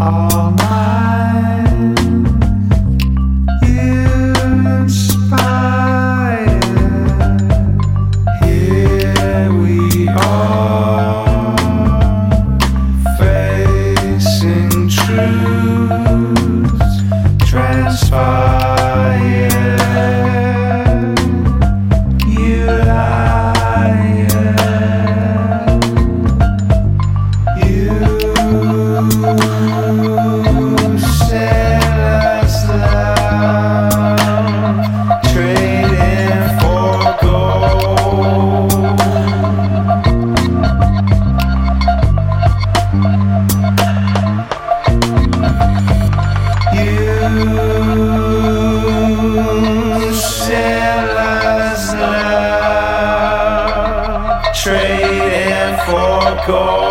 all mine. Inspired, here we are, facing truths transpire. You liar, you sell us love, trading for gold. You sell us love, trading for gold.